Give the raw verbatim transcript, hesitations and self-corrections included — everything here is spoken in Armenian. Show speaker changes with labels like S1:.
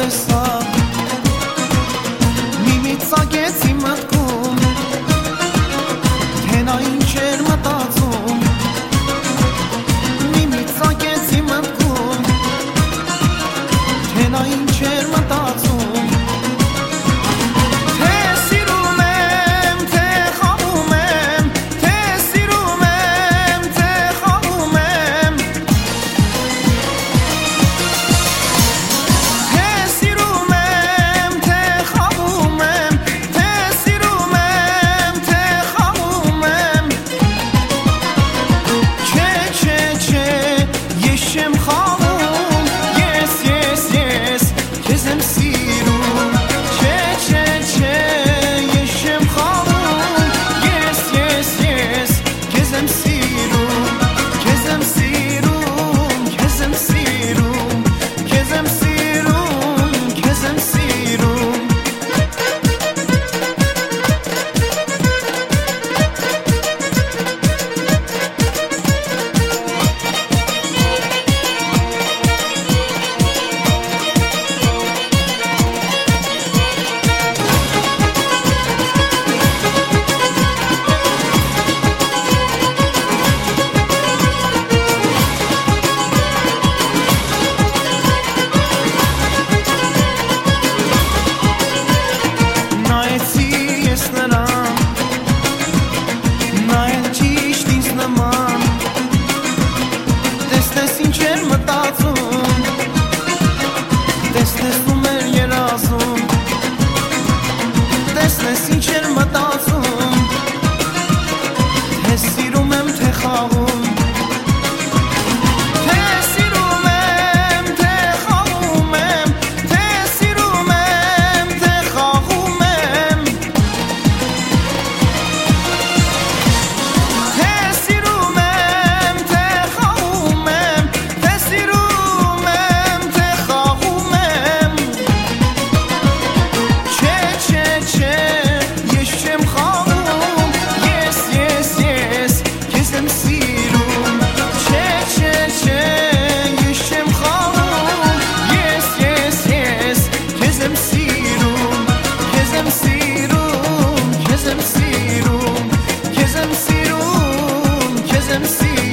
S1: տեսա Մի-մի ծագեցի մտքում Թե նա ինչ էր մտածում Մի-մի ծագեցի մտքում Թե նա ինչ էր մտածում Թե սիրում եմ, թե խաղում եմ Թե սիրում եմ, թե խաղում եմ Թե սիրում եմ, թե խաղում եմ Թե սիրում եմ, թե խաղում եմ Չէ, չէ, չէ, ես չեմ խաղում Ես, ես, ես, քեզ եմ սիրում Չէ, չէ, չէ, ես չեմ խաղում Ես, ես, ես, քեզ եմ սիրում Քեզ եմ սիրում, քեզ եմ սիրում Քեզ եմ սիրում, քեզ եմ սիրում Նայեցի ես նրան Նայել ճիշտ ինձ նման Տեսնես ինչ էր մտածում Տեսնես ում էր երազում Տեսնես ինչ էր մտածում Թե սիրում եմ, թե խաղում Թե սիրում եմ, թե խաղում եմ Թե սիրում եմ, թե խաղում եմ Թե սիրում եմ, թե խաղում եմ Թե սիրում եմ, թե խաղում եմ Չէ, չէ, չէ, ես չեմ խաղում Ես, ես, ես, քեզ եմ սիրում Չէ, չէ, չէ, ես չեմ խաղում Ես, ես, ես, քեզ եմ սիրում Քեզ եմ սիրում, քեզ եմ սիրում Քեզ եմ սիրում, քեզ եմ սիրում